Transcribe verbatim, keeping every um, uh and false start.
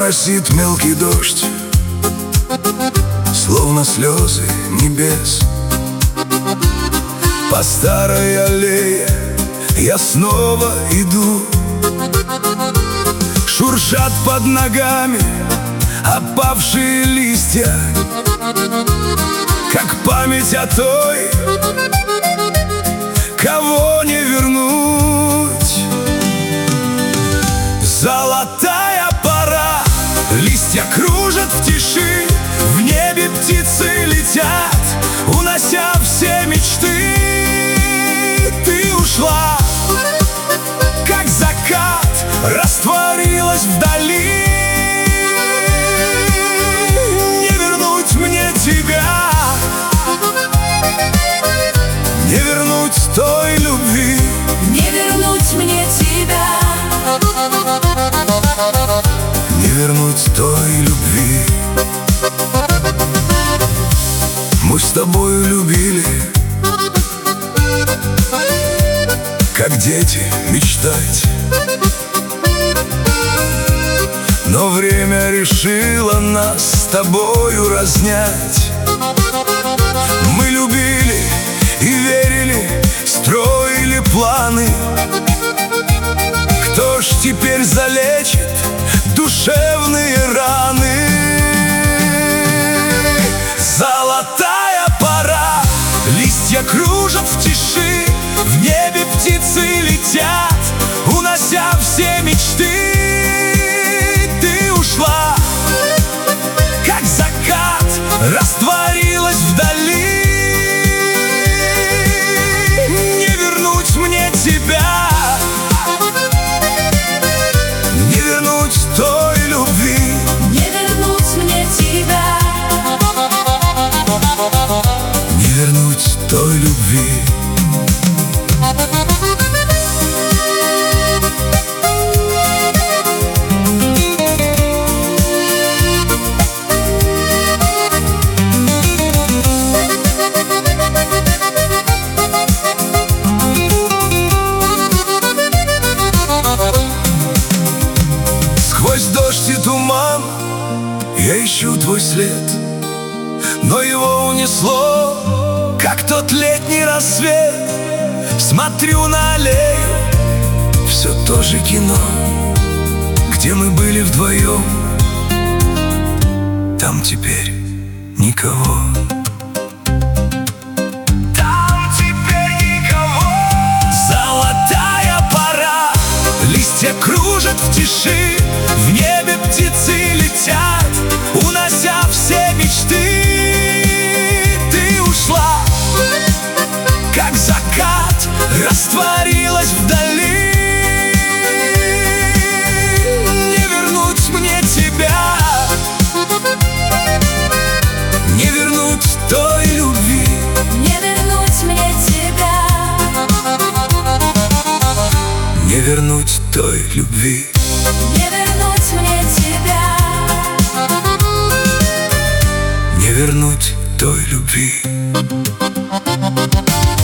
моросит мелкий дождь, словно слезы небес. По старой аллее я снова иду. Шуршат под ногами опавшие листья, как память о той, кого не вернуть. Золотая пора, листья кружат в тиши, в небе птицы летят, унося все мечты. Ты ушла, как закат, растворилась вдали. Не вернуть мне тебя, не вернуть той любви, не вернуть мне тебя, не вернуть той любви. Мы с тобою любили, как дети мечтать, но время решило нас с тобою разнять. Мы любили и верили, строили планы. Кто ж теперь залечит душевные раны? Золотая пора, листья кружат в тиши, в небе птицы летят, унося все мечты. Ты ушла, как закат, растворилась вдали. Не вернуть мне тебя, не вернуть той любви, не вернуть мне тебя, не вернуть той любви. Сквозь дождь и туман я ищу твой след, но его унесло, как тот летний рассвет. Смотрю на аллею, все то же кино, где мы были вдвоем. Там теперь никого. Там теперь никого. Золотая пора, листья кружат в тиши, в небе птицы летят, унося все мечты. Ты ушла, как закат, растворилась вдали. Не вернуть мне тебя, не вернуть той любви, не вернуть мне тебя, не вернуть той любви, не вернуть мне тебя, не вернуть той любви.